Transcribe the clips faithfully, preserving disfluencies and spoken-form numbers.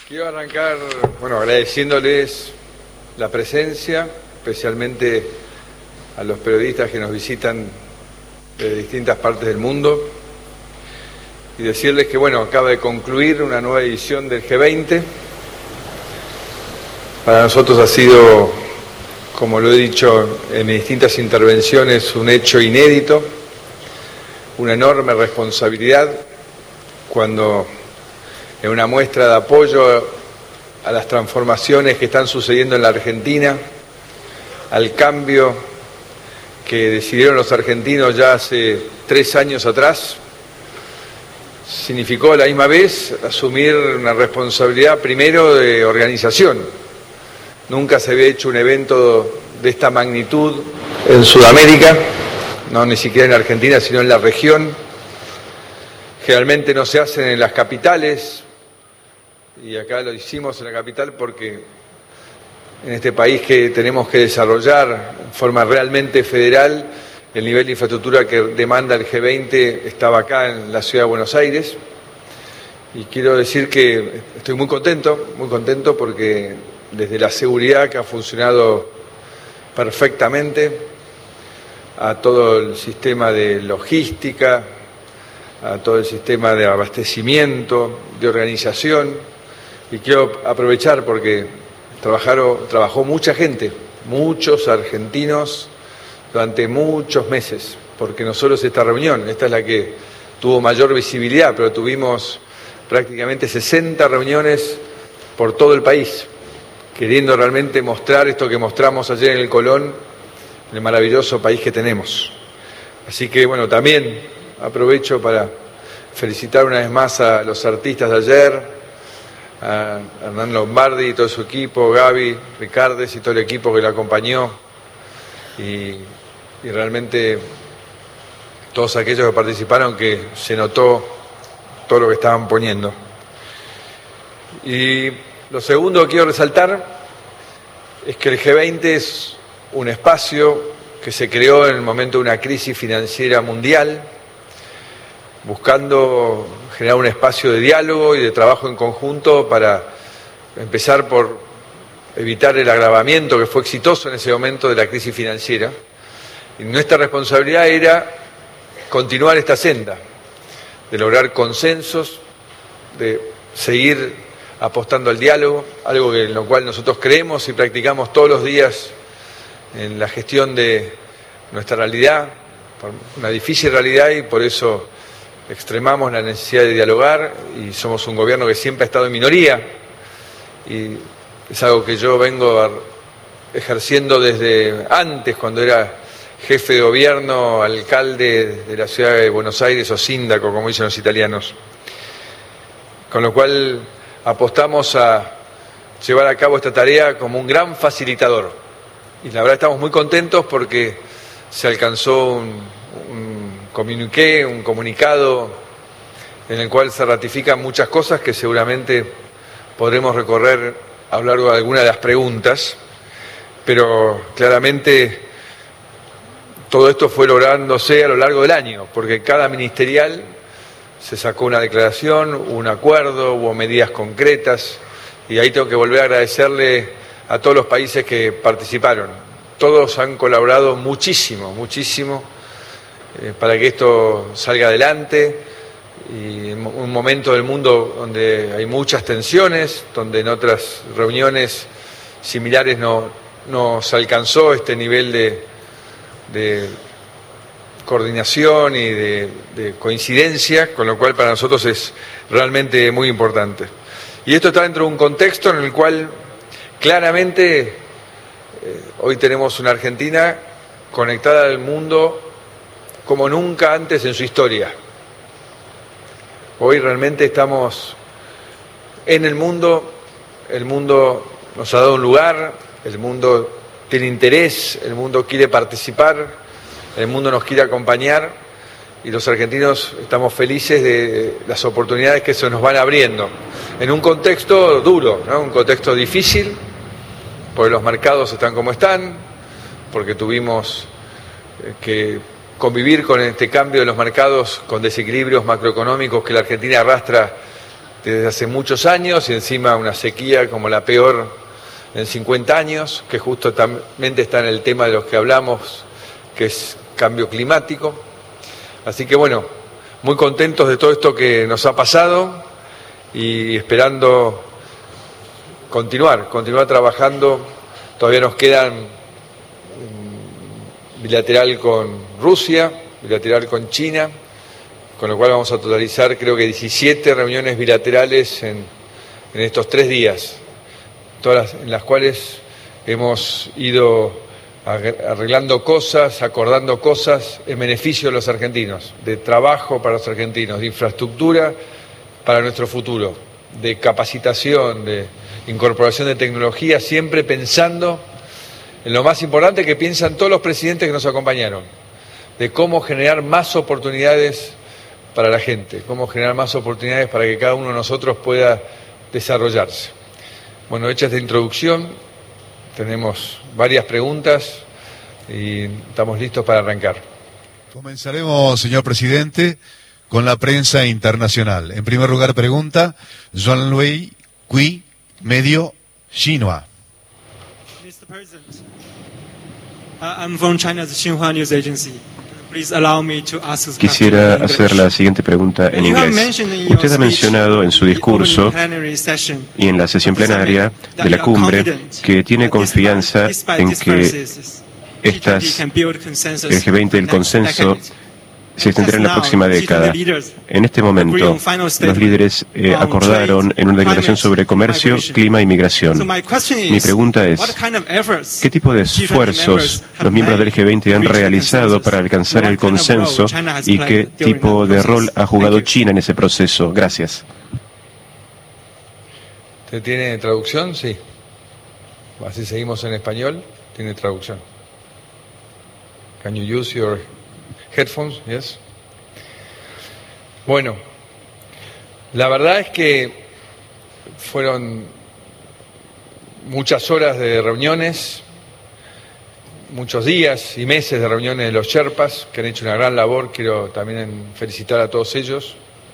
Quiero arrancar, bueno, agradeciéndoles la presencia, especialmente a los periodistas que nos visitan de distintas partes del mundo, y decirles que, bueno, acaba de concluir una nueva edición del G veinte. Para nosotros ha sido, como lo he dicho en mis distintas intervenciones, un hecho inédito, una enorme responsabilidad cuando en una muestra de apoyo a las transformaciones que están sucediendo en la Argentina, al cambio que decidieron los argentinos ya hace tres años atrás, significó a la misma vez asumir una responsabilidad primero de organización. Nunca se había hecho un evento de esta magnitud en Sudamérica, no ni siquiera en Argentina, sino en la región. Generalmente no se hacen en las capitales, y acá lo hicimos en la capital porque en este país que tenemos que desarrollar en forma realmente federal, el nivel de infraestructura que demanda el G veinte estaba acá en la ciudad de Buenos Aires. Y quiero decir que estoy muy contento, muy contento porque desde la seguridad, que ha funcionado perfectamente, a todo el sistema de logística, a todo el sistema de abastecimiento, de organización. Y quiero aprovechar porque trabajaron, trabajó mucha gente, muchos argentinos durante muchos meses, porque no solo es esta reunión, esta es la que tuvo mayor visibilidad, pero tuvimos prácticamente sesenta reuniones por todo el país, queriendo realmente mostrar esto que mostramos ayer en el Colón, el maravilloso país que tenemos. Así que, bueno, también aprovecho para felicitar una vez más a los artistas de ayer, a Hernán Lombardi y todo su equipo, Gaby, Ricardes y todo el equipo que lo acompañó, y, y realmente todos aquellos que participaron, que se notó todo lo que estaban poniendo. Y lo segundo que quiero resaltar es que el G veinte es un espacio que se creó en el momento de una crisis financiera mundial, buscando generar un espacio de diálogo y de trabajo en conjunto para empezar por evitar el agravamiento que fue exitoso en ese momento de la crisis financiera. Y nuestra responsabilidad era continuar esta senda, de lograr consensos, de seguir apostando al diálogo, algo en lo cual nosotros creemos y practicamos todos los días en la gestión de nuestra realidad, una difícil realidad, y por eso extremamos la necesidad de dialogar, y somos un gobierno que siempre ha estado en minoría, y es algo que yo vengo ejerciendo desde antes, cuando era jefe de gobierno, alcalde de la ciudad de Buenos Aires, o síndaco, como dicen los italianos. Con lo cual apostamos a llevar a cabo esta tarea como un gran facilitador. Y la verdad estamos muy contentos porque se alcanzó un, un comuniqué, un comunicado en el cual se ratifican muchas cosas que seguramente podremos recorrer a lo largo de algunas de las preguntas, pero claramente todo esto fue lográndose a lo largo del año, porque cada ministerial se sacó una declaración, un acuerdo, hubo medidas concretas, y ahí tengo que volver a agradecerle a todos los países que participaron. Todos han colaborado muchísimo, muchísimo, eh, para que esto salga adelante, y en un momento del mundo donde hay muchas tensiones, donde en otras reuniones similares no, no se alcanzó este nivel de, de coordinación y de, de coincidencia, con lo cual para nosotros es realmente muy importante. Y esto está dentro de un contexto en el cual claramente eh, hoy tenemos una Argentina conectada al mundo como nunca antes en su historia. Hoy realmente estamos en el mundo, el mundo nos ha dado un lugar, el mundo tiene interés, el mundo quiere participar, el mundo nos quiere acompañar, y los argentinos estamos felices de las oportunidades que se nos van abriendo. En un contexto duro, ¿no? Un contexto difícil, porque los mercados están como están, porque tuvimos que convivir con este cambio de los mercados, con desequilibrios macroeconómicos que la Argentina arrastra desde hace muchos años y encima una sequía como la peor en cincuenta años, que justamente está en el tema de los que hablamos, que es cambio climático. Así que bueno, muy contentos de todo esto que nos ha pasado y esperando continuar, continuar trabajando. Todavía nos quedan bilateral con Rusia, bilateral con China, con lo cual vamos a totalizar creo que diecisiete reuniones bilaterales en, en estos tres días, todas las, en las cuales hemos ido arreglando cosas, acordando cosas en beneficio de los argentinos, de trabajo para los argentinos, de infraestructura para nuestro futuro, de capacitación, de incorporación de tecnología, siempre pensando en lo más importante que piensan todos los presidentes que nos acompañaron, de cómo generar más oportunidades para la gente, cómo generar más oportunidades para que cada uno de nosotros pueda desarrollarse. Bueno, hecha esta introducción, tenemos varias preguntas y estamos listos para arrancar. Comenzaremos, señor presidente, con la prensa internacional. En primer lugar, pregunta Jean-Louis Cui, medio Xinhua. mister President, uh, I'm from China's Xinhua News Agency. Please allow me to ask this Quisiera question in hacer la siguiente pregunta en You have inglés. mentioned in your Usted ha mencionado en su speech, discurso the opening plenary session y en la sesión of the summit, plenaria that de la you are cumbre confident que tiene that confianza despite en differences, que G veinte estas, can build consensus el G veinte, el next consenso, decade. se extenderá en la próxima década. En este momento, los líderes eh, acordaron en una declaración sobre comercio, clima y migración. Mi pregunta es, ¿qué tipo de esfuerzos los miembros del G veinte han realizado para alcanzar el consenso y qué tipo de rol ha jugado China en ese proceso? Gracias. ¿Usted tiene traducción? Sí. Así seguimos en español. Tiene traducción. Can you use your headphones? Yes. Bueno, la verdad es que fueron muchas horas de reuniones, muchos días y meses de reuniones de los Sherpas, que han hecho una gran labor. Quiero también felicitar a todos ellos.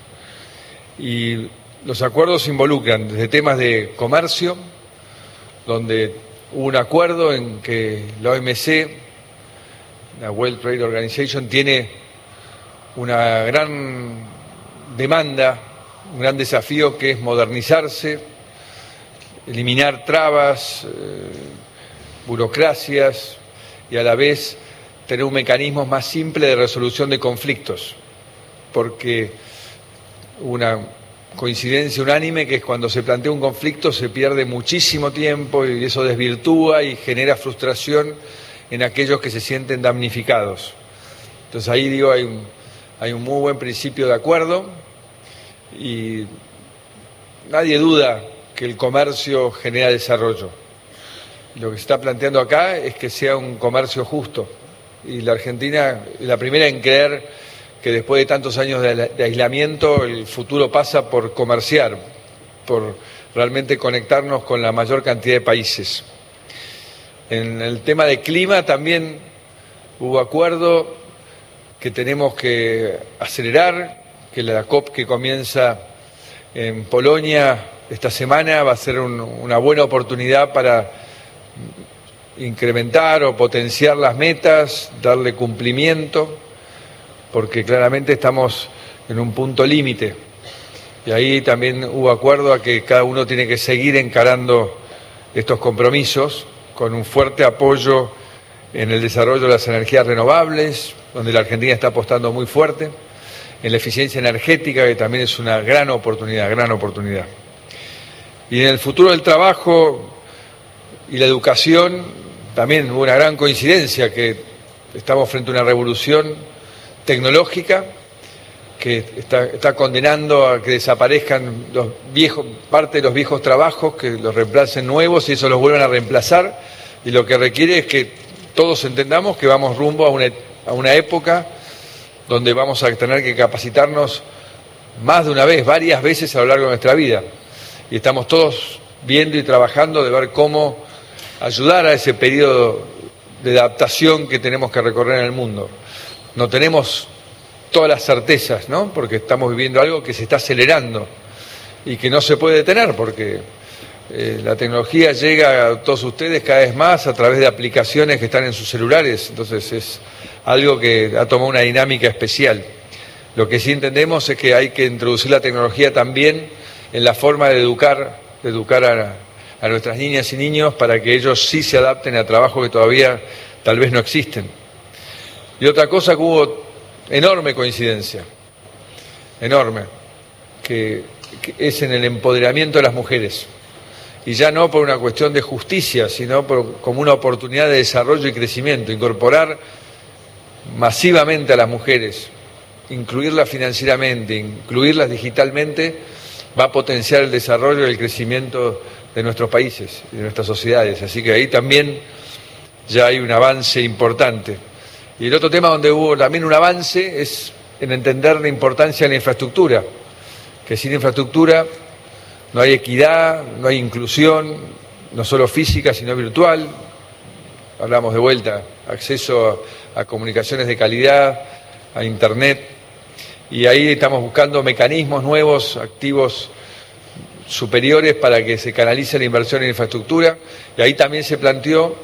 Y los acuerdos involucran desde temas de comercio, donde hubo un acuerdo en que la O M C, la World Trade Organization, tiene una gran demanda, un gran desafío que es modernizarse, eliminar trabas, eh, burocracias y a la vez tener un mecanismo más simple de resolución de conflictos, porque una coincidencia unánime que es cuando se plantea un conflicto se pierde muchísimo tiempo y eso desvirtúa y genera frustración en aquellos que se sienten damnificados. Entonces ahí digo, hay un, hay un muy buen principio de acuerdo y nadie duda que el comercio genera desarrollo. Lo que se está planteando acá es que sea un comercio justo y la Argentina es la primera en creer que después de tantos años de, de aislamiento el futuro pasa por comerciar, por realmente conectarnos con la mayor cantidad de países. En el tema de clima también hubo acuerdo que tenemos que acelerar, que la COP que comienza en Polonia esta semana va a ser un, una buena oportunidad para incrementar o potenciar las metas, darle cumplimiento, porque claramente estamos en un punto límite. Y ahí también hubo acuerdo a que cada uno tiene que seguir encarando estos compromisos con un fuerte apoyo en el desarrollo de las energías renovables, donde la Argentina está apostando muy fuerte, en la eficiencia energética, que también es una gran oportunidad, gran oportunidad. Y en el futuro del trabajo y la educación, también hubo una gran coincidencia, que estamos frente a una revolución tecnológica que está, está condenando a que desaparezcan los viejos, parte de los viejos trabajos, que los reemplacen nuevos y eso los vuelvan a reemplazar, y lo que requiere es que todos entendamos que vamos rumbo a una, a una época donde vamos a tener que capacitarnos más de una vez, varias veces a lo largo de nuestra vida, y estamos todos viendo y trabajando de ver cómo ayudar a ese periodo de adaptación que tenemos que recorrer en el mundo. No tenemos todas las certezas, ¿no? Porque estamos viviendo algo que se está acelerando y que no se puede detener porque eh, la tecnología llega a todos ustedes cada vez más a través de aplicaciones que están en sus celulares, entonces es algo que ha tomado una dinámica especial. Lo que sí entendemos es que hay que introducir la tecnología también en la forma de educar, de educar a, a nuestras niñas y niños para que ellos sí se adapten a trabajos que todavía tal vez no existen. Y otra cosa que hubo enorme coincidencia, enorme, que, que es en el empoderamiento de las mujeres. Y ya no por una cuestión de justicia, sino por, como una oportunidad de desarrollo y crecimiento, incorporar masivamente a las mujeres, incluirlas financieramente, incluirlas digitalmente, va a potenciar el desarrollo y el crecimiento de nuestros países y de nuestras sociedades. Así que ahí también ya hay un avance importante. Y el otro tema donde hubo también un avance es en entender la importancia de la infraestructura, que sin infraestructura no hay equidad, no hay inclusión, no solo física, sino virtual. Hablamos de vuelta, acceso a, a comunicaciones de calidad, a Internet. Y ahí estamos buscando mecanismos nuevos, activos superiores para que se canalice la inversión en infraestructura. Y ahí también se planteó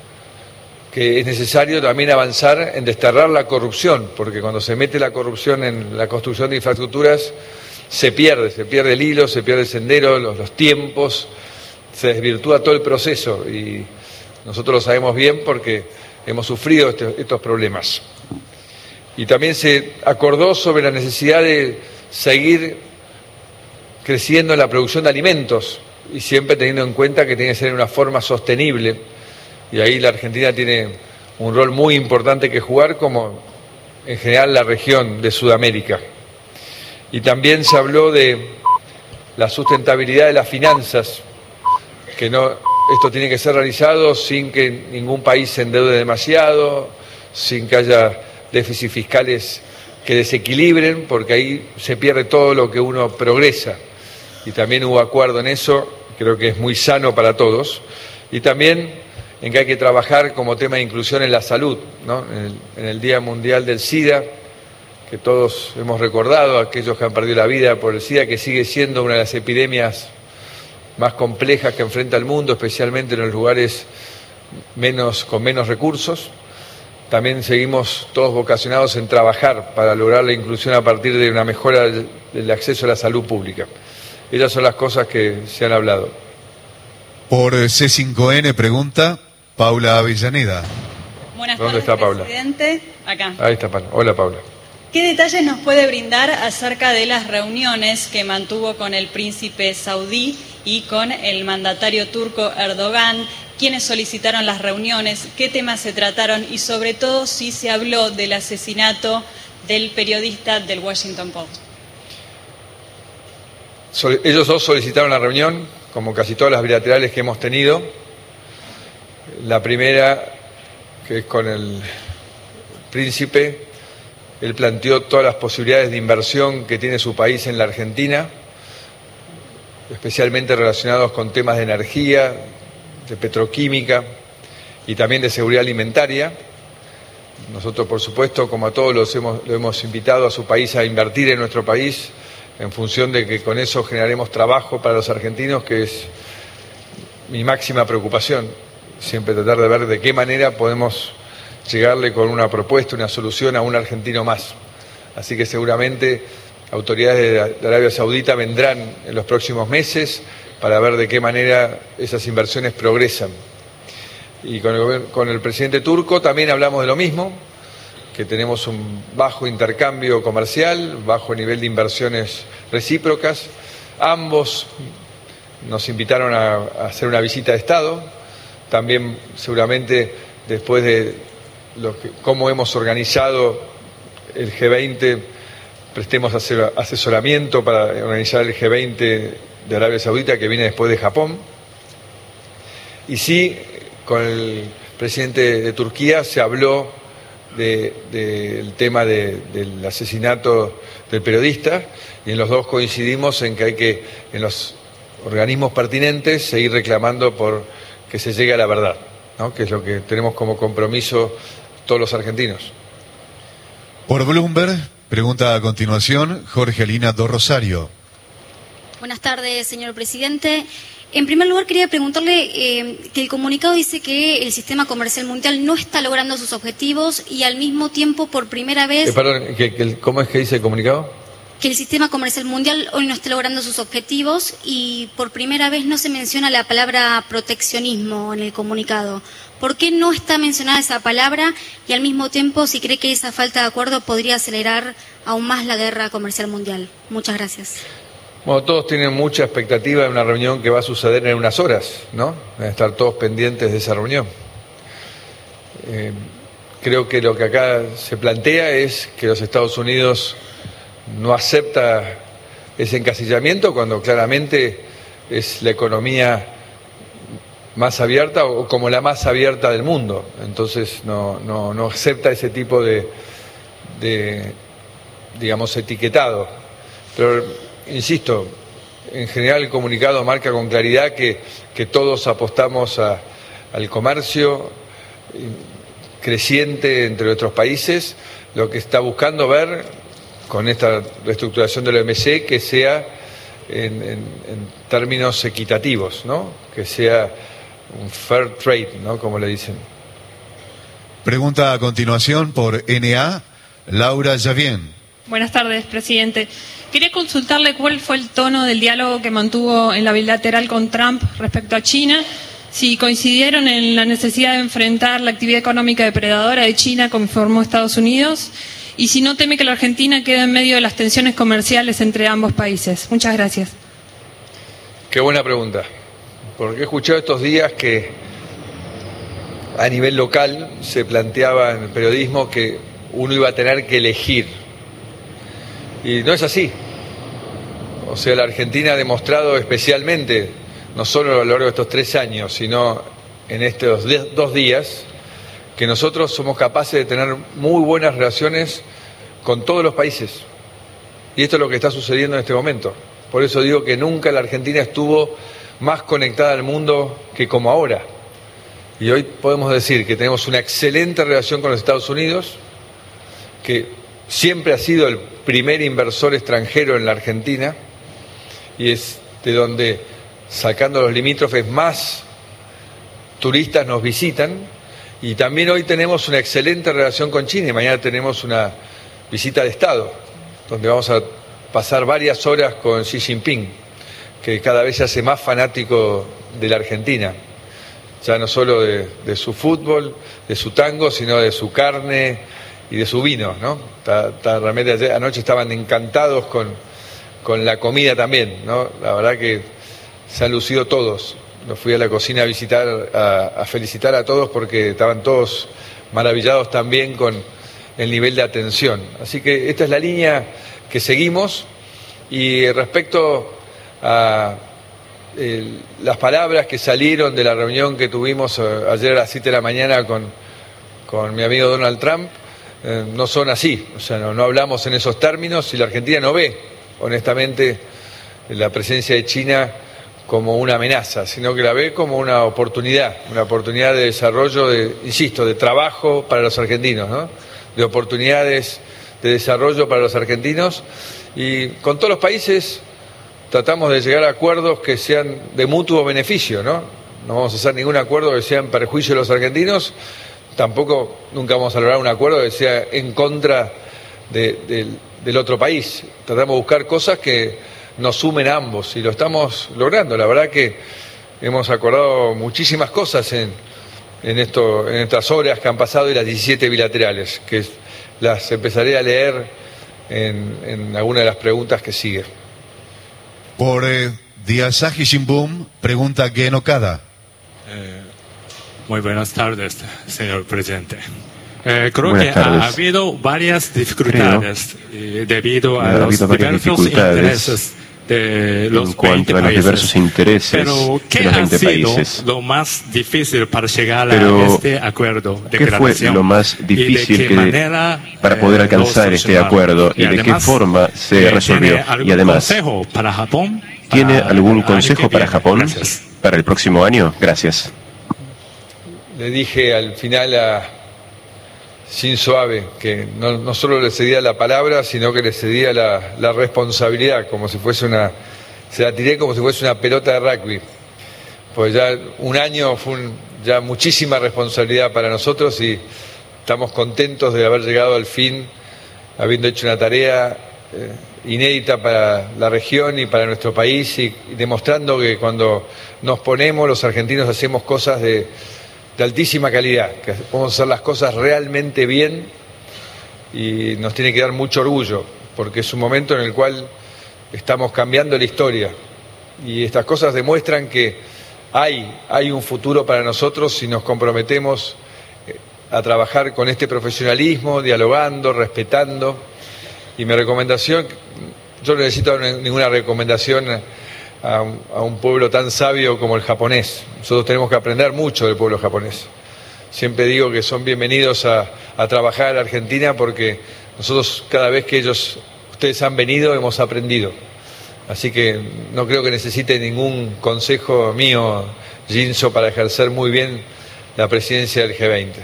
que es necesario también avanzar en desterrar la corrupción, porque cuando se mete la corrupción en la construcción de infraestructuras, se pierde, se pierde el hilo, se pierde el sendero, los, los tiempos, se desvirtúa todo el proceso. Y nosotros lo sabemos bien porque hemos sufrido este, estos problemas. Y también se acordó sobre la necesidad de seguir creciendo en la producción de alimentos y siempre teniendo en cuenta que tiene que ser de una forma sostenible. Y ahí la Argentina tiene un rol muy importante que jugar, como en general la región de Sudamérica. Y también se habló de la sustentabilidad de las finanzas, que no, esto tiene que ser realizado sin que ningún país se endeude demasiado, sin que haya déficits fiscales que desequilibren, porque ahí se pierde todo lo que uno progresa. Y también hubo acuerdo en eso, creo que es muy sano para todos. Y también en que hay que trabajar como tema de inclusión en la salud, ¿no? En el, en el Día Mundial del SIDA, que todos hemos recordado, aquellos que han perdido la vida por el SIDA, que sigue siendo una de las epidemias más complejas que enfrenta el mundo, especialmente en los lugares menos, con menos recursos. También seguimos todos vocacionados en trabajar para lograr la inclusión a partir de una mejora del, del acceso a la salud pública. Esas son las cosas que se han hablado. Por C cinco N pregunta Paula Avellaneda. Buenas ¿Dónde tardes, está Paula? presidente. Acá. Ahí está Paula. Hola, Paula. ¿Qué detalles nos puede brindar acerca de las reuniones que mantuvo con el príncipe saudí y con el mandatario turco Erdogan? ¿Quiénes solicitaron las reuniones? ¿Qué temas se trataron? Y sobre todo, si se habló del asesinato del periodista del Washington Post. Ellos dos solicitaron la reunión, como casi todas las bilaterales que hemos tenido. La primera, que es con el príncipe, él planteó todas las posibilidades de inversión que tiene su país en la Argentina, especialmente relacionados con temas de energía, de petroquímica y también de seguridad alimentaria. Nosotros, por supuesto, como a todos los hemos, lo hemos invitado a su país a invertir en nuestro país, en función de que con eso generaremos trabajo para los argentinos, que es mi máxima preocupación, siempre tratar de ver de qué manera podemos llegarle con una propuesta, una solución a un argentino más. Así que seguramente autoridades de Arabia Saudita vendrán en los próximos meses para ver de qué manera esas inversiones progresan. Y con el, con el presidente turco también hablamos de lo mismo, que tenemos un bajo intercambio comercial, bajo nivel de inversiones recíprocas. Ambos nos invitaron a, a hacer una visita de Estado. También seguramente después de lo que, cómo hemos organizado el G veinte, prestemos asesoramiento para organizar el G veinte de Arabia Saudita, que viene después de Japón. Y sí, con el presidente de Turquía se habló del de, de tema de, del asesinato del periodista, y en los dos coincidimos en que hay que, en los organismos pertinentes, seguir reclamando por que se llegue a la verdad, ¿no? Que es lo que tenemos como compromiso todos los argentinos. Por Bloomberg, pregunta a continuación Jorge Lina do Rosario. Buenas tardes, señor presidente. En primer lugar, quería preguntarle eh, que el comunicado dice que el sistema comercial mundial no está logrando sus objetivos y al mismo tiempo, por primera vez... Eh, perdón, ¿que, que, ¿cómo es que dice el comunicado? Que el sistema comercial mundial hoy no está logrando sus objetivos y por primera vez no se menciona la palabra proteccionismo en el comunicado. ¿Por qué no está mencionada esa palabra y al mismo tiempo si cree que esa falta de acuerdo podría acelerar aún más la guerra comercial mundial? Muchas gracias. Bueno, todos tienen mucha expectativa de una reunión que va a suceder en unas horas, ¿no? Van a estar todos pendientes de esa reunión. Eh, creo que lo que acá se plantea es que los Estados Unidos no acepta ese encasillamiento cuando claramente es la economía más abierta o como la más abierta del mundo. Entonces no, no, no acepta ese tipo de, de, digamos, etiquetado. Pero, insisto, en general el comunicado marca con claridad que, que todos apostamos a, al comercio creciente entre nuestros países, lo que está buscando ver con esta reestructuración del O M C que sea en, en, en términos equitativos, ¿no? Que sea un fair trade, ¿no? Como le dicen. Pregunta a continuación por N A, Laura Javien. Buenas tardes, presidente. Quería consultarle cuál fue el tono del diálogo que mantuvo en la bilateral con Trump respecto a China, si coincidieron en la necesidad de enfrentar la actividad económica depredadora de China como informó Estados Unidos, y si no teme que la Argentina quede en medio de las tensiones comerciales entre ambos países. Muchas gracias. Qué buena pregunta, porque he escuchado estos días que a nivel local se planteaba en el periodismo que uno iba a tener que elegir, y no es así. O sea, la Argentina ha demostrado especialmente, no solo a lo largo de estos tres años, sino en estos dos días, que nosotros somos capaces de tener muy buenas relaciones con todos los países. Y esto es lo que está sucediendo en este momento. Por eso digo que nunca la Argentina estuvo más conectada al mundo que como ahora. Y hoy podemos decir que tenemos una excelente relación con los Estados Unidos, que siempre ha sido el primer inversor extranjero en la Argentina, y es de donde, sacando los limítrofes, más turistas nos visitan. Y también hoy tenemos una excelente relación con China y mañana tenemos una visita de Estado, donde vamos a pasar varias horas con Xi Jinping, que cada vez se hace más fanático de la Argentina, ya no solo de, de su fútbol, de su tango, sino de su carne y de su vino, ¿no? Ta, ta, realmente ayer, anoche estaban encantados con, con la comida también, ¿no? La verdad que se han lucido todos. Nos fui a la cocina a visitar, a, a felicitar a todos porque estaban todos maravillados también con el nivel de atención. Así que esta es la línea que seguimos. Y respecto a el, las palabras que salieron de la reunión que tuvimos ayer a las siete de la mañana con, con mi amigo Donald Trump, eh, no son así. O sea, no, no hablamos en esos términos y la Argentina no ve, honestamente, la presencia de China como una amenaza, sino que la ve como una oportunidad, una oportunidad de desarrollo, de, insisto, de trabajo para los argentinos, ¿no? De oportunidades de desarrollo para los argentinos, y con todos los países tratamos de llegar a acuerdos que sean de mutuo beneficio, ¿no? No vamos a hacer ningún acuerdo que sea en perjuicio de los argentinos, tampoco nunca vamos a lograr un acuerdo que sea en contra de, de, del otro país. Tratamos de buscar cosas que nos sumen a ambos y lo estamos logrando. La verdad que hemos acordado muchísimas cosas en, en, esto, en estas horas que han pasado y las diecisiete bilaterales, que las empezaré a leer en, en alguna de las preguntas que sigue. Por eh, The Asahi Shimbun, pregunta Gen Okada. Eh, muy buenas tardes, señor presidente. Eh, creo Buenas que tardes. ha habido varias dificultades eh, debido a los diversos intereses de los en cuanto a los diversos intereses Pero, ¿qué de los veinte ha sido países. lo más difícil para llegar Pero, a este acuerdo? ¿qué fue lo más difícil de que, manera, para poder alcanzar este acuerdo y, y además, de qué forma se resolvió? Y además, consejo para Japón, ¿tiene para algún consejo para Japón Gracias. para el próximo año? Gracias. Le dije al final a Shinzo Abe que no, no solo le cedía la palabra, sino que le cedía la, la responsabilidad, como si fuese una se la tiré como si fuese una pelota de rugby. Pues ya un año fue un, ya muchísima responsabilidad para nosotros y estamos contentos de haber llegado al fin, habiendo hecho una tarea eh, inédita para la región y para nuestro país y, y demostrando que cuando nos ponemos los argentinos hacemos cosas de, de altísima calidad, que podemos hacer las cosas realmente bien y nos tiene que dar mucho orgullo, porque es un momento en el cual estamos cambiando la historia y estas cosas demuestran que hay, hay un futuro para nosotros si nos comprometemos a trabajar con este profesionalismo, dialogando, respetando. Y mi recomendación, yo no necesito ninguna recomendación a un, a un pueblo tan sabio como el japonés. Nosotros tenemos que aprender mucho del pueblo japonés. Siempre digo que son bienvenidos a, a trabajar en la Argentina porque nosotros cada vez que ellos, ustedes han venido, hemos aprendido. Así que no creo que necesite ningún consejo mío, Jinso, para ejercer muy bien la presidencia del G veinte.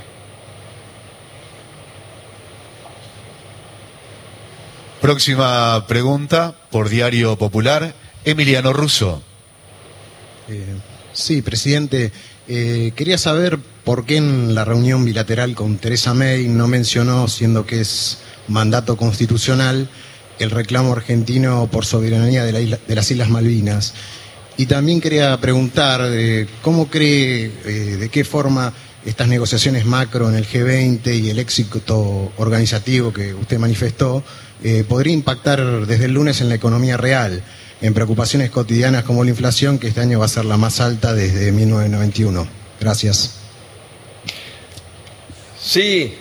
Próxima pregunta por Diario Popular, Emiliano Russo. Eh, sí, presidente. Eh, quería saber por qué en la reunión bilateral con Theresa May no mencionó, siendo que es mandato constitucional, el reclamo argentino por soberanía de, la isla, de las Islas Malvinas. Y también quería preguntar eh, cómo cree, eh, de qué forma estas negociaciones macro en el G veinte y el éxito organizativo que usted manifestó eh, podría impactar desde el lunes en la economía real, en preocupaciones cotidianas como la inflación, que este año va a ser la más alta desde mil novecientos noventa y uno. Gracias. Sí,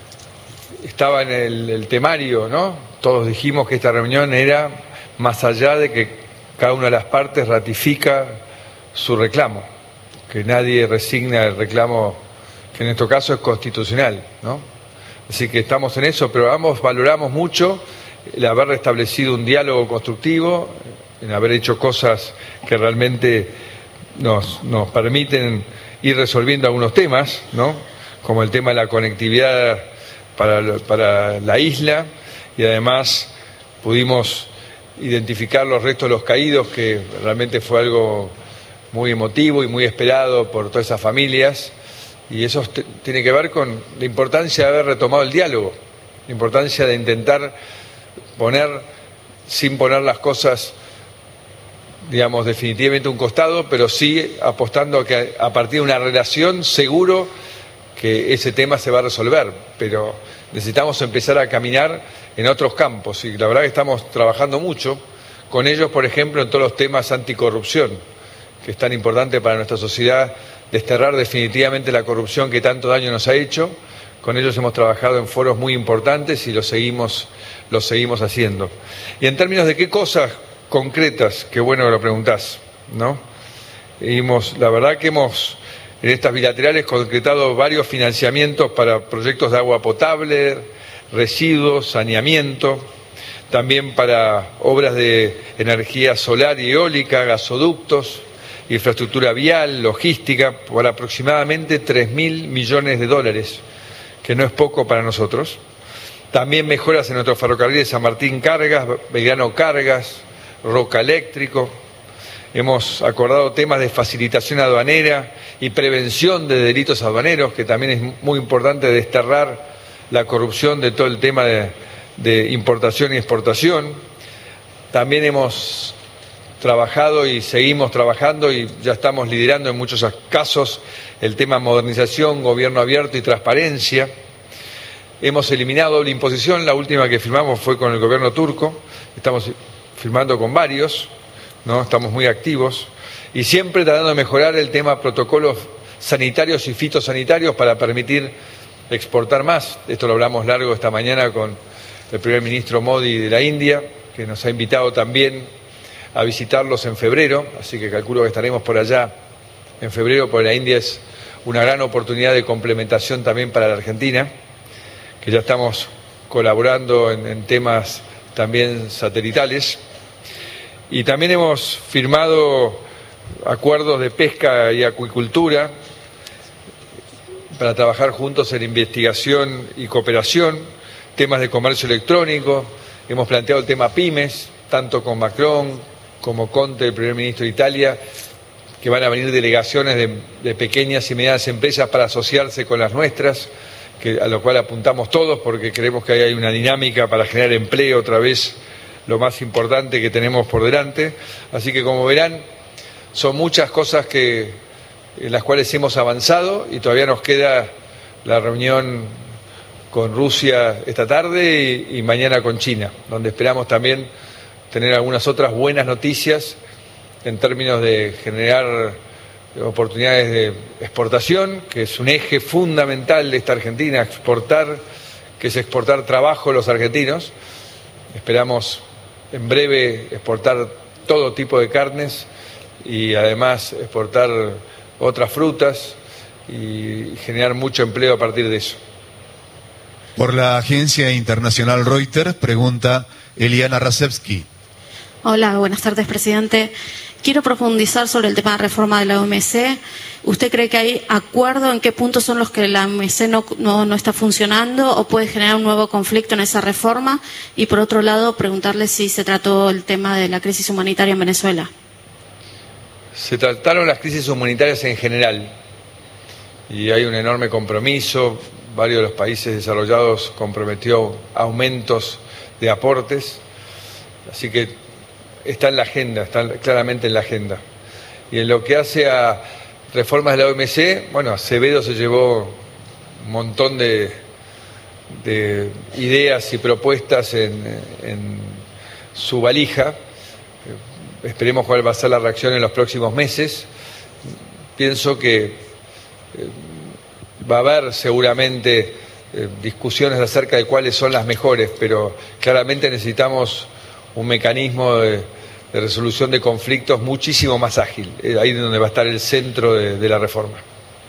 estaba en el, el temario, ¿no? Todos dijimos que esta reunión era más allá de que cada una de las partes ratifica su reclamo, que nadie resigna el reclamo, que en nuestro caso es constitucional, ¿no? Así que estamos en eso, pero ambos valoramos mucho el haber restablecido un diálogo constructivo, en haber hecho cosas que realmente nos, nos permiten ir resolviendo algunos temas, ¿no? Como el tema de la conectividad para, para la isla, y además pudimos identificar los restos de los caídos, que realmente fue algo muy emotivo y muy esperado por todas esas familias, y eso tiene que ver con la importancia de haber retomado el diálogo, la importancia de intentar poner, sin poner las cosas, digamos, definitivamente a un costado, pero sí apostando a que a partir de una relación seguro que ese tema se va a resolver, pero necesitamos empezar a caminar en otros campos y la verdad que estamos trabajando mucho con ellos, por ejemplo, en todos los temas anticorrupción, que es tan importante para nuestra sociedad, desterrar definitivamente la corrupción que tanto daño nos ha hecho. Con ellos hemos trabajado en foros muy importantes y lo seguimos, lo seguimos haciendo. Y en términos de qué cosas concretas, qué bueno que lo preguntás, ¿no? Hemos, la verdad que hemos en estas bilaterales concretado varios financiamientos para proyectos de agua potable, residuos, saneamiento, también para obras de energía solar y eólica, gasoductos, infraestructura vial, logística, por aproximadamente tres mil millones de dólares, que no es poco para nosotros. También mejoras en nuestros ferrocarriles San Martín Cargas, Belgrano Cargas, Roca Eléctrico. Hemos acordado temas de facilitación aduanera y prevención de delitos aduaneros, que también es muy importante desterrar la corrupción de todo el tema de, de importación y exportación. También hemos trabajado y seguimos trabajando y ya estamos liderando en muchos casos el tema modernización, gobierno abierto y transparencia. Hemos eliminado doble imposición, la última que firmamos fue con el gobierno turco, estamos firmando con varios, ¿no? Estamos muy activos y siempre tratando de mejorar el tema protocolos sanitarios y fitosanitarios para permitir exportar más. Esto lo hablamos largo esta mañana con el primer ministro Modi de la India, que nos ha invitado también a visitarlos en febrero, así que calculo que estaremos por allá en febrero, porque la India es una gran oportunidad de complementación también para la Argentina, que ya estamos colaborando en, en temas también satelitales. Y también hemos firmado acuerdos de pesca y acuicultura para trabajar juntos en investigación y cooperación, temas de comercio electrónico. Hemos planteado el tema pymes, tanto con Macron como Conte, el primer ministro de Italia, que van a venir delegaciones de, de pequeñas y medianas empresas para asociarse con las nuestras, que, a lo cual apuntamos todos porque creemos que ahí hay una dinámica para generar empleo, otra vez lo más importante que tenemos por delante. Así que, como verán, son muchas cosas que, en las cuales hemos avanzado y todavía nos queda la reunión con Rusia esta tarde y, y mañana con China, donde esperamos también tener algunas otras buenas noticias en términos de generar oportunidades de exportación, que es un eje fundamental de esta Argentina, exportar, que es exportar trabajo a los argentinos. Esperamos en breve exportar todo tipo de carnes y además exportar otras frutas y generar mucho empleo a partir de eso. Por la agencia internacional Reuters, pregunta Eliana Rasevsky. Hola, buenas tardes, presidente. Quiero profundizar sobre el tema de reforma de la O M C. ¿Usted cree que hay acuerdo en qué puntos son los que la O M C no, no, no está funcionando o puede generar un nuevo conflicto en esa reforma? Y por otro lado, preguntarle si se trató el tema de la crisis humanitaria en Venezuela. Se trataron las crisis humanitarias en general y hay un enorme compromiso. Varios de los países desarrollados comprometió aumentos de aportes, así que está en la agenda, está claramente en la agenda. Y en lo que hace a reformas de la O M C, bueno, Acevedo se llevó un montón de, de ideas y propuestas en, en su valija. Esperemos cuál va a ser la reacción en los próximos meses. Pienso que eh, va a haber seguramente eh, discusiones acerca de cuáles son las mejores, pero claramente necesitamos un mecanismo de, de resolución de conflictos muchísimo más ágil. Eh, ahí es donde va a estar el centro de, de la reforma.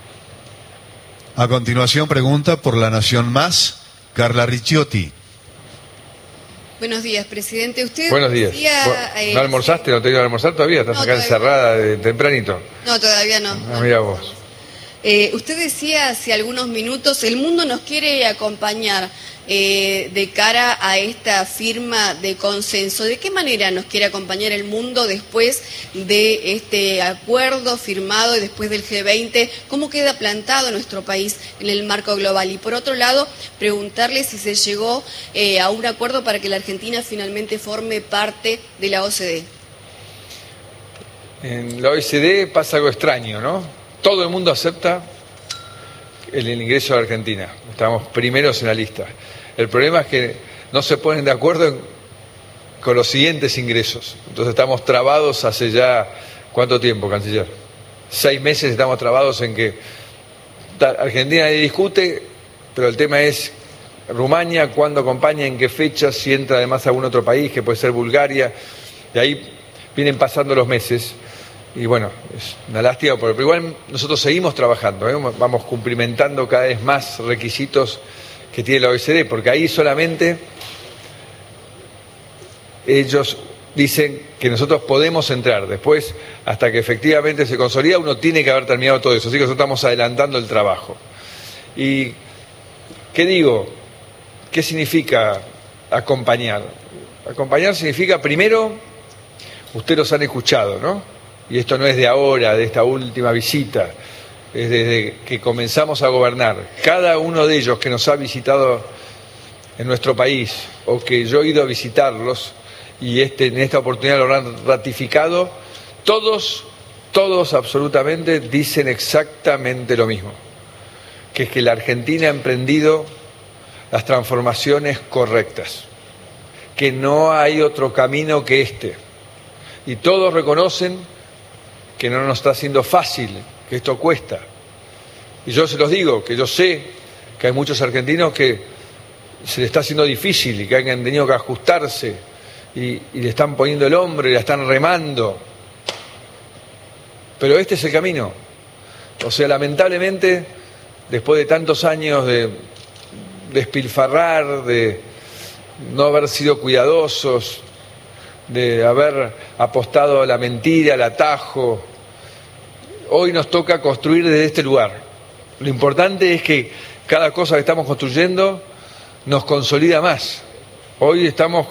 A continuación, pregunta por La Nación Más, Carla Ricciotti. Buenos días, presidente. Usted Buenos días. Decía, eh, ¿No almorzaste? ¿No te iba a almorzar todavía? ¿Estás no, acá encerrada de, tempranito? No, todavía no. Ah, mira vos. Eh, usted decía hace algunos minutos, el mundo nos quiere acompañar eh, de cara a esta firma de consenso. ¿De qué manera nos quiere acompañar el mundo después de este acuerdo firmado y después del G veinte? ¿Cómo queda plantado nuestro país en el marco global? Y por otro lado, preguntarle si se llegó eh, a un acuerdo para que la Argentina finalmente forme parte de la O C D. En la O E C D pasa algo extraño, ¿no? Todo el mundo acepta el ingreso a Argentina. Estamos primeros en la lista. El problema es que no se ponen de acuerdo en, con los siguientes ingresos. Entonces estamos trabados hace ya, ¿cuánto tiempo, canciller? Seis meses estamos trabados en que Argentina nadie discute, pero el tema es Rumania, cuándo acompaña, en qué fecha, si entra además a algún otro país, que puede ser Bulgaria. Y ahí vienen pasando los meses. Y bueno, es una lástima, pero igual nosotros seguimos trabajando, ¿eh? Vamos cumplimentando cada vez más requisitos que tiene la O E C D, porque ahí solamente ellos dicen que nosotros podemos entrar. Después, hasta que efectivamente se consolida, uno tiene que haber terminado todo eso. Así que nosotros estamos adelantando el trabajo. ¿Y qué digo? ¿Qué significa acompañar? Acompañar significa, primero, ustedes los han escuchado, ¿no? Y esto no es de ahora, de esta última visita, es desde que comenzamos a gobernar. Cada uno de ellos que nos ha visitado en nuestro país o que yo he ido a visitarlos y este, en esta oportunidad lo han ratificado, todos, todos absolutamente dicen exactamente lo mismo, que es que la Argentina ha emprendido las transformaciones correctas, que no hay otro camino que este. Y todos reconocen que no nos está haciendo fácil, que esto cuesta. Y yo se los digo, que yo sé que hay muchos argentinos que se les está haciendo difícil y que han tenido que ajustarse y, y le están poniendo el hombro y la están remando. Pero este es el camino. O sea, lamentablemente, después de tantos años de despilfarrar, de no haber sido cuidadosos, de haber apostado a la mentira, al atajo, hoy nos toca construir desde este lugar. Lo importante es que cada cosa que estamos construyendo nos consolida más. Hoy estamos con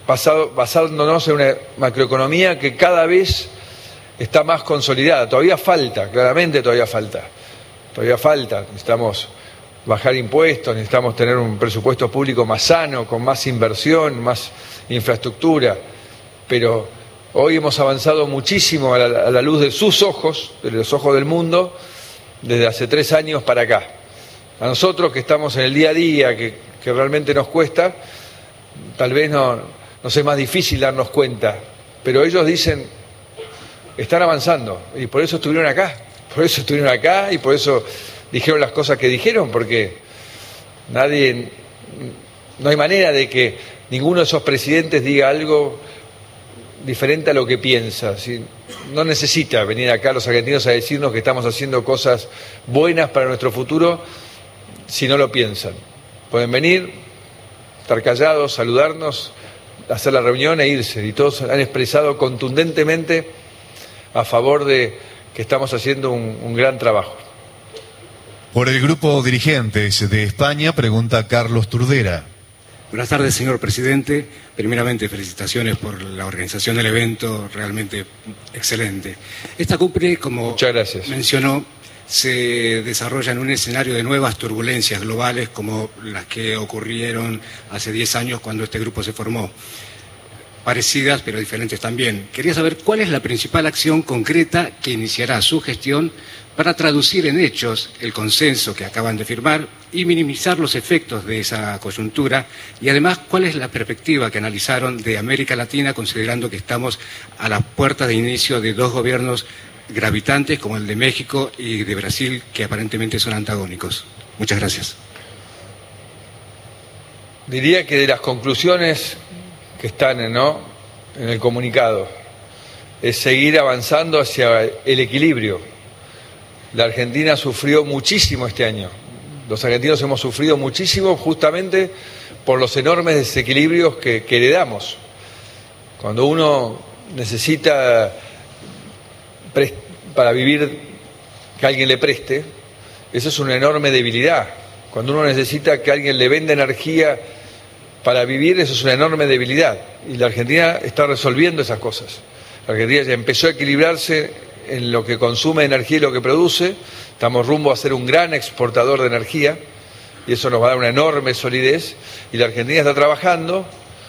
basado, basándonos en una macroeconomía que cada vez está más consolidada. Todavía falta, claramente todavía falta. Todavía falta. Necesitamos bajar impuestos, necesitamos tener un presupuesto público más sano, con más inversión, más infraestructura. Pero hoy hemos avanzado muchísimo a la, a la luz de sus ojos, de los ojos del mundo, desde hace tres años para acá. A nosotros que estamos en el día a día, que, que realmente nos cuesta, tal vez no, nos es más difícil darnos cuenta, pero ellos dicen, están avanzando, y por eso estuvieron acá, por eso estuvieron acá, y por eso dijeron las cosas que dijeron, porque nadie, no hay manera de que ninguno de esos presidentes diga algo diferente a lo que piensa. ¿Sí? No necesita venir acá los argentinos a decirnos que estamos haciendo cosas buenas para nuestro futuro si no lo piensan. Pueden venir, estar callados, saludarnos, hacer la reunión e irse. Y todos han expresado contundentemente a favor de que estamos haciendo un, un gran trabajo. Por el grupo Dirigentes de España, pregunta Carlos Turdera. Buenas tardes, señor presidente. Primeramente, felicitaciones por la organización del evento, realmente excelente. Esta cumbre, como mencionó, se desarrolla en un escenario de nuevas turbulencias globales como las que ocurrieron hace diez años cuando este grupo se formó. Parecidas, pero diferentes también. Quería saber cuál es la principal acción concreta que iniciará su gestión para traducir en hechos el consenso que acaban de firmar y minimizar los efectos de esa coyuntura, y además cuál es la perspectiva que analizaron de América Latina, considerando que estamos a las puertas de inicio de dos gobiernos gravitantes como el de México y de Brasil, que aparentemente son antagónicos. Muchas gracias. Diría que de las conclusiones que están, ¿no?, en el comunicado es seguir avanzando hacia el equilibrio. La Argentina sufrió muchísimo este año. Los argentinos hemos sufrido muchísimo justamente por los enormes desequilibrios que, que heredamos. Cuando uno necesita para vivir que alguien le preste, eso es una enorme debilidad. Cuando uno necesita que alguien le venda energía para vivir, eso es una enorme debilidad. Y la Argentina está resolviendo esas cosas. La Argentina ya empezó a equilibrarse en lo que consume energía y lo que produce. Estamos rumbo a ser un gran exportador de energía y eso nos va a dar una enorme solidez. Y la Argentina está trabajando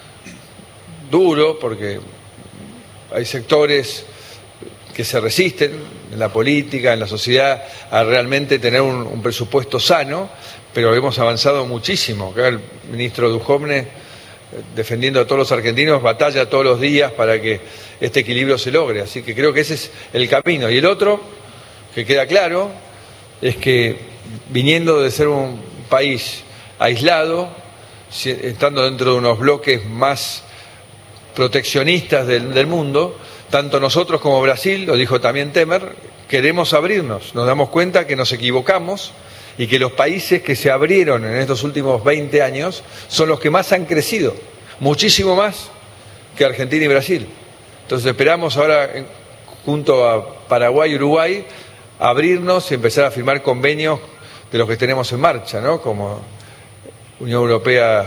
duro porque hay sectores que se resisten en la política, en la sociedad, a realmente tener un, un presupuesto sano, pero hemos avanzado muchísimo. Acá el ministro Duhovne, defendiendo a todos los argentinos, batalla todos los días para que este equilibrio se logre. Así que creo que ese es el camino. Y el otro, que queda claro, es que viniendo de ser un país aislado, estando dentro de unos bloques más proteccionistas del, del mundo, tanto nosotros como Brasil, lo dijo también Temer, queremos abrirnos. Nos damos cuenta que nos equivocamos y que los países que se abrieron en estos últimos veinte años son los que más han crecido, muchísimo más que Argentina y Brasil. Entonces esperamos ahora, junto a Paraguay y Uruguay, abrirnos y empezar a firmar convenios de los que tenemos en marcha, ¿no?, como Unión Europea,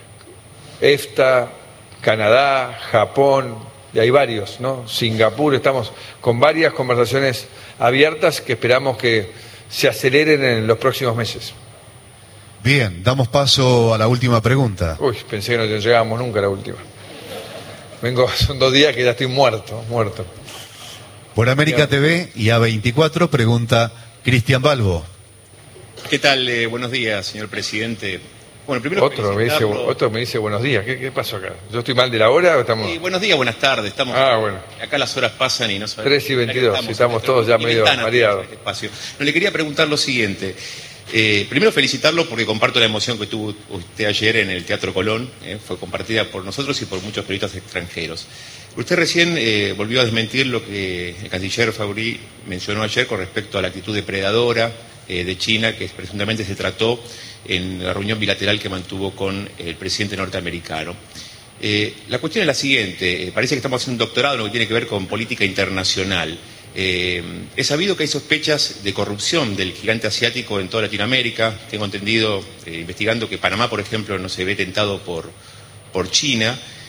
EFTA, Canadá, Japón, y hay varios, ¿no?, Singapur. Estamos con varias conversaciones abiertas que esperamos que se aceleren en los próximos meses. Bien, damos paso a la última pregunta. Uy, pensé que no llegábamos nunca a la última. Vengo, son dos días que ya estoy muerto, muerto. Por América T V y A veinticuatro pregunta Cristian Balbo. ¿Qué tal? Eh, buenos días, señor presidente. Bueno, primero otro me, dice, otro me dice buenos días. ¿Qué, qué pasó acá? ¿Yo estoy mal de la hora o estamos...? Sí, buenos días, buenas tardes. Estamos... Ah, bueno. Acá las horas pasan y no sabemos... tres y veintidós, estamos, estamos todos ya medio mareados. Este espacio. No, le quería preguntar lo siguiente. Eh, primero felicitarlo porque comparto la emoción que tuvo usted ayer en el Teatro Colón. Eh, fue compartida por nosotros y por muchos periodistas extranjeros. Usted recién eh, volvió a desmentir lo que el canciller Faurí mencionó ayer con respecto a la actitud depredadora eh, de China, que presuntamente se trató en la reunión bilateral que mantuvo con el presidente norteamericano. Eh, la cuestión es la siguiente. Eh, parece que estamos haciendo un doctorado en lo que tiene que ver con política internacional. Eh, he sabido que hay sospechas de corrupción del gigante asiático en toda Latinoamérica. Tengo entendido, eh, investigando, que Panamá, por ejemplo, no se ve tentado por, por China.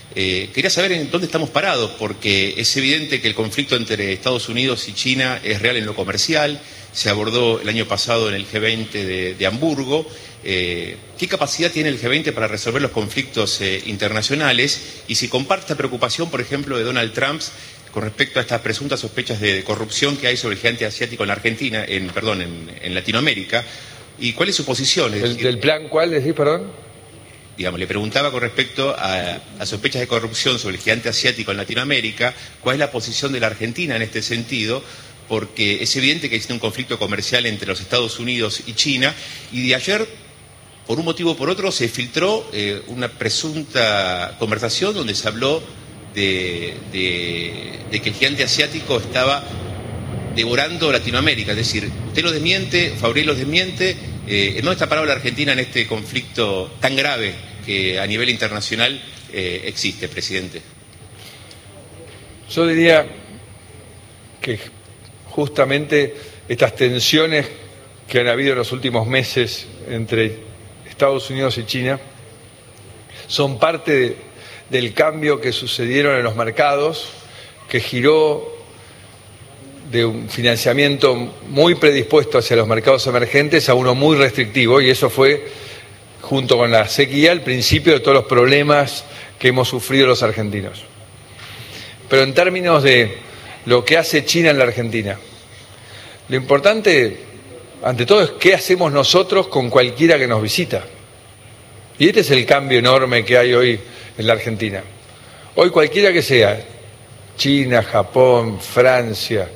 Eh, quería saber en dónde estamos parados, porque es evidente que el conflicto entre Estados Unidos y China es real en lo comercial, se abordó el año pasado en el G veinte de, de Hamburgo. Eh, ¿Qué capacidad tiene el G veinte para resolver los conflictos eh, internacionales? Y si comparte esta preocupación, por ejemplo, de Donald Trump con respecto a estas presuntas sospechas de corrupción que hay sobre el gigante asiático en la Argentina, en, perdón, en, en Latinoamérica, ¿y cuál es su posición? Es ¿El, decir, ¿Del plan cuál decís, perdón? Digamos, le preguntaba con respecto a, a sospechas de corrupción sobre el gigante asiático en Latinoamérica, ¿cuál es la posición de la Argentina en este sentido? Porque es evidente que existe un conflicto comercial entre los Estados Unidos y China, y de ayer, por un motivo o por otro, se filtró eh, una presunta conversación donde se habló de, de, de que el gigante asiático estaba devorando Latinoamérica. Es decir, usted lo desmiente, Fabril lo desmiente. Eh, ¿Dónde está parada la Argentina en este conflicto tan grave que a nivel internacional eh, existe, presidente? Yo diría que justamente estas tensiones que han habido en los últimos meses entre Estados Unidos y China son parte de, del cambio que sucedieron en los mercados, que giró de un financiamiento muy predispuesto hacia los mercados emergentes a uno muy restrictivo, y eso fue, junto con la sequía, el principio de todos los problemas que hemos sufrido los argentinos. Pero en términos de lo que hace China en la Argentina, lo importante, ante todo, es qué hacemos nosotros con cualquiera que nos visita. Y este es el cambio enorme que hay hoy en la Argentina. Hoy cualquiera que sea, China, Japón, Francia,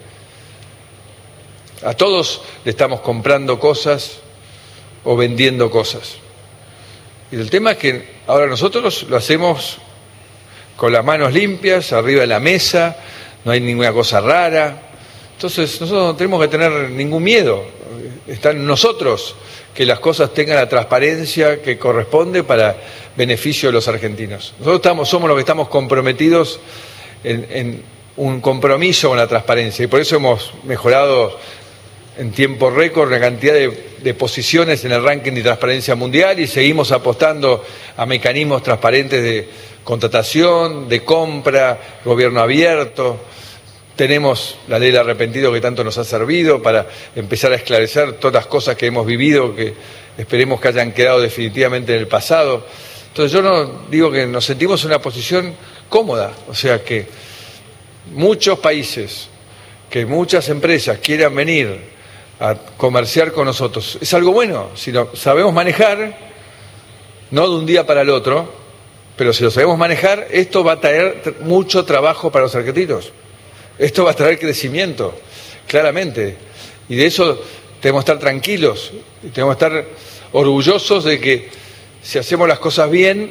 a todos le estamos comprando cosas o vendiendo cosas. Y el tema es que ahora nosotros lo hacemos con las manos limpias, arriba de la mesa, no hay ninguna cosa rara. Entonces nosotros no tenemos que tener ningún miedo. Está en nosotros que las cosas tengan la transparencia que corresponde para beneficio de los argentinos. Nosotros estamos, somos los que estamos comprometidos en, en un compromiso con la transparencia, y por eso hemos mejorado en tiempo récord la cantidad de, de posiciones en el ranking de transparencia mundial, y seguimos apostando a mecanismos transparentes de contratación, de compra, gobierno abierto. Tenemos la ley del arrepentido que tanto nos ha servido para empezar a esclarecer todas las cosas que hemos vivido, que esperemos que hayan quedado definitivamente en el pasado. Entonces yo no digo que nos sentimos en una posición cómoda, o sea que muchos países, que muchas empresas quieran venir a comerciar con nosotros, es algo bueno, si lo sabemos manejar, no de un día para el otro, pero si lo sabemos manejar, esto va a traer mucho trabajo para los argentinos, esto va a traer crecimiento, claramente, y de eso tenemos que estar tranquilos, tenemos que estar orgullosos de que si hacemos las cosas bien,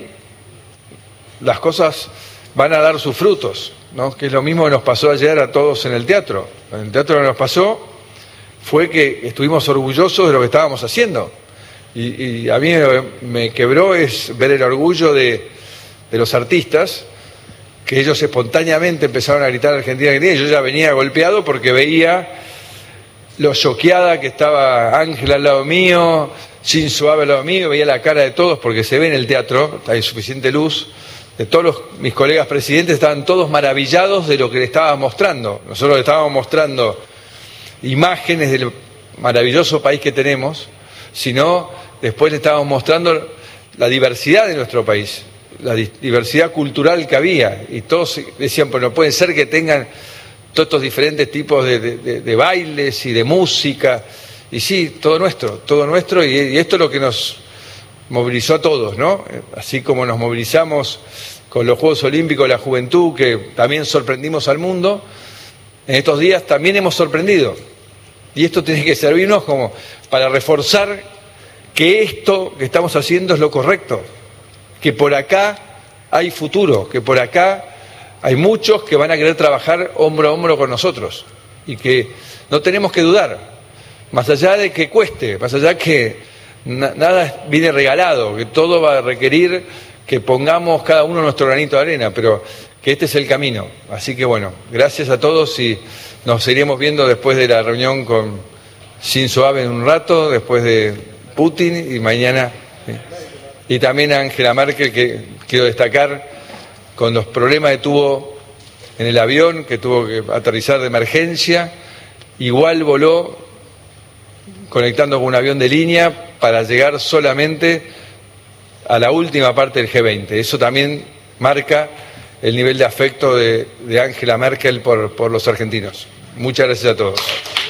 las cosas van a dar sus frutos, ¿no? Que es lo mismo que nos pasó ayer a todos en el teatro. En el teatro lo que nos pasó fue que estuvimos orgullosos de lo que estábamos haciendo. Y, y a mí me, me quebró es ver el orgullo de, de los artistas, que ellos espontáneamente empezaron a gritar Argentina, Argentina, y yo ya venía golpeado porque veía lo choqueada que estaba Ángela al lado mío, Shinzo Abe al lado mío, veía la cara de todos, porque se ve en el teatro, hay suficiente luz, de todos los, mis colegas presidentes, estaban todos maravillados de lo que le estábamos mostrando. Nosotros le estábamos mostrando imágenes del maravilloso país que tenemos, sino después le estábamos mostrando la diversidad de nuestro país, la diversidad cultural que había, y todos decían, pues no puede ser que tengan todos estos diferentes tipos de, de, de bailes y de música, y sí, todo nuestro, todo nuestro, y, y esto es lo que nos movilizó a todos, ¿no? Así como nos movilizamos con los Juegos Olímpicos de la Juventud, que también sorprendimos al mundo, en estos días también hemos sorprendido. Y esto tiene que servirnos como para reforzar que esto que estamos haciendo es lo correcto, que por acá hay futuro, que por acá hay muchos que van a querer trabajar hombro a hombro con nosotros, y que no tenemos que dudar, más allá de que cueste, más allá de que nada viene regalado, que todo va a requerir que pongamos cada uno nuestro granito de arena, pero que este es el camino. Así que bueno, gracias a todos, y nos seguiremos viendo después de la reunión con Shinzo Abe en un rato, después de Putin, y mañana. ¿Sí? Y también a Angela Merkel, que quiero destacar con los problemas que tuvo en el avión, que tuvo que aterrizar de emergencia, igual voló conectando con un avión de línea para llegar solamente a la última parte del G veinte. Eso también marca el nivel de afecto de Angela Merkel por, por los argentinos. Muchas gracias a todos.